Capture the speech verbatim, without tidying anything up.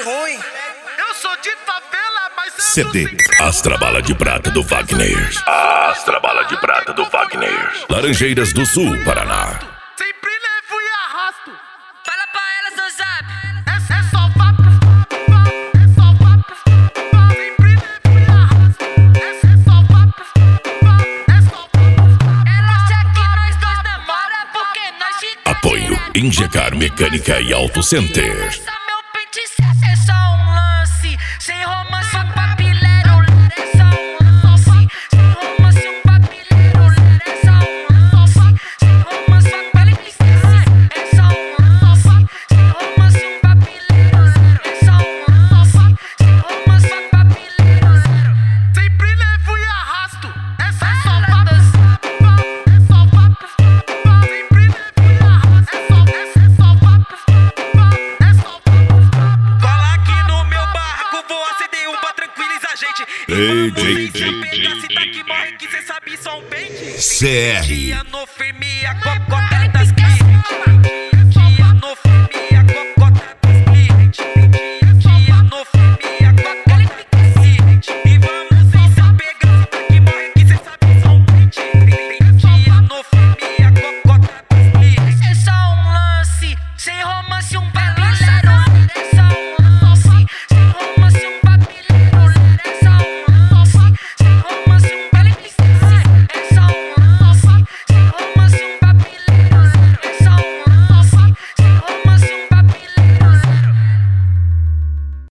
ruim. Eu sou de favela, mas eu C D Astra Bala de Prata do Wagner. Astra Bala de Prata do Wagner. Laranjeiras do Sul, Paraná. sempre levo e arrasto. Fala pra elas no zap. É, é só vapo, é só vapo. Sempre levo e arrasto. É, é só vapo, é só vapo. Ela acha que nós dois namora porque nós fica Apoio Ingecar Mecânica e Auto Center. Essa meu pente é só um lance. Sem romance, um papileiro. É só um lance. Sem romance, um papileiro. É só um lance. Sem romance, um papileiro. É só um lance. Sem romance, um papileiro. É só um lance. Sem romance, um papileiro. Sempre levo e arrasto. É, é só vapo, é só vapo. Sempre levo e arrasto. É só, é, é só vapo, é só vapo. Cola aqui no meu barraco, vou acender um pra tranquilizar a gente. Ei, Enquanto ei, vocês se ei, apegam, ei, se tá ei, que morre que cê sabe só um pente. C R. Dia no firme, a cocota tá